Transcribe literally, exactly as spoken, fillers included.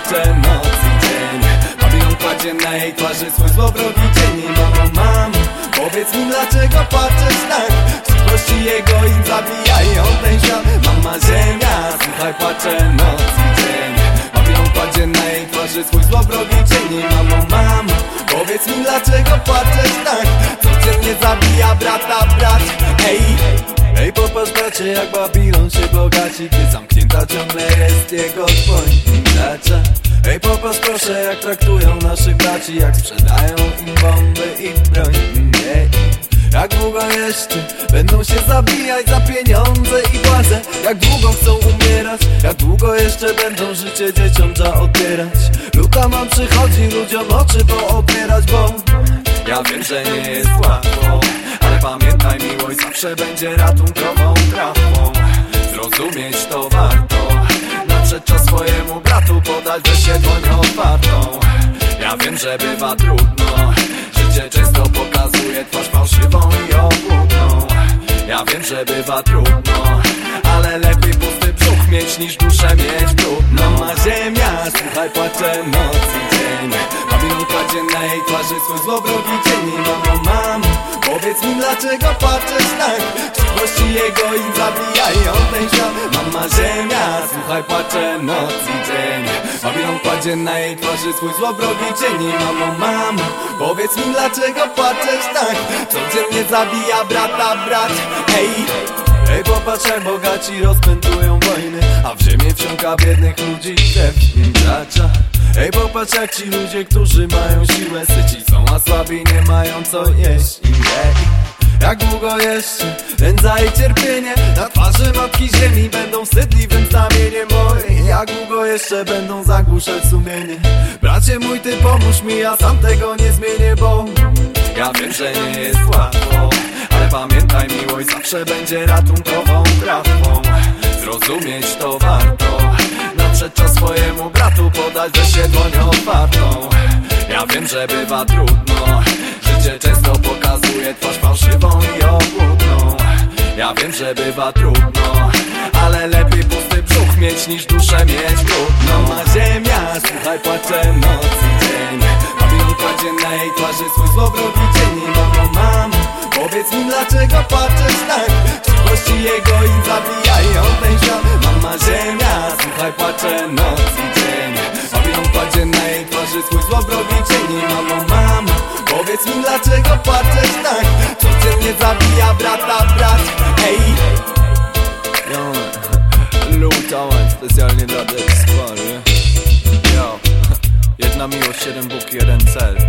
płacze noc i dzień. Babilon kładzie na jej twarzy swój złowrogi cień. Mamo, mamo, powiedz mi, dlaczego płaczesz tak? Cichości jego im zabijają ten świat. Mama ziemia, słuchaj, płacze noc i dzień. Babilon kładzie na jej twarzy swój złowrogi cień. Mamo, mamo, powiedz mi, dlaczego płaczesz tak? Codziennie zabija brata brat. Ej, ej, popatrz bracie, jak Babilon się bogaci, gdy zamknięta ciągle jest jego dłoń gracza. Ej, popatrz proszę, jak traktują naszych braci, jak sprzedają im bomby i broń. Nie, jak długo jeszcze będą się zabijać za pieniądze i władzę? Jak długo chcą umierać? Jak długo jeszcze będą życie dzieciom trzeba odbierać? Luka mam przychodzi ludziom oczy pootwierać, bo ja wiem, że nie jest łatwo, ale pamiętaj, miłość zawsze będzie ratunkową trafą. Zrozumieć to warto, nadszedł czas swojemu bratu podać weź się dłoń otwartą. Ja wiem, że bywa trudno, życie często pokazuje twarz fałszywą i obłudną. Ja wiem, że bywa trudno, ale lepiej pusty brzuch mieć niż duszę mieć brudną. Mama ziemia, słuchaj, płacze noc i dzień. Babilon kładzie na jej twarzy swój złowrogi cień. Mamo, mamo, powiedz mi, dlaczego płaczesz tak? Cichości jego im zabijają ten świat. Mama ziemia, słuchaj, płacze noc i dzień. Babilon kładzie na jej twarzy swój złowrogi cień. Mamo, mamo, powiedz mi, dlaczego płaczesz tak? Codziennie zabija brata brat. Ej, ej, popatrz, jak bogaci rozpętują wojny, a w ziemię wsiąka biednych ludzi krew im gracza. Ej, popatrz, jak ci ludzie, którzy mają siłę, syci są, a słabi nie mają co jeść. Ej, jak długo jeszcze nędza i cierpienie na twarzy matki ziemi będą wstydliwym znamieniem? Oj, jak długo jeszcze będą zagłuszać sumienie? Bracie mój, ty pomóż mi, ja sam tego nie zmienię, bo ja wiem, że nie jest łatwo, ale pamiętaj, miłość zawsze będzie ratunkową trafą. Zrozumieć to warto, nadszedł czas swojemu bratu podać weź się dłoń otwartą. Ja wiem, że bywa trudno, życie często pokazuje twarz fałszywą i obłudną. Ja wiem, że bywa trudno, ale lepiej pusty brzuch mieć niż duszę mieć brudną. Mama ziemia, słuchaj, płacze noc i dzień. Babilon kładzie na jej twarzy swój złowrogi cień. Mamo, mamo, powiedz mi, dlaczego płaczesz tak? Cichości jego im zabijają ten świat. Mama ziemia, słuchaj, płacze noc i dzień. Babilon kładzie na jej twarzy swój złowrogi cień. Mamo, mamo, powiedz mi, dlaczego płaczesz tak? Codziennie zabija brata brat. Ej, yo, Lutołem specjalnie dla tej składy. Yo, jedna miłość, jeden Bóg, jeden cel.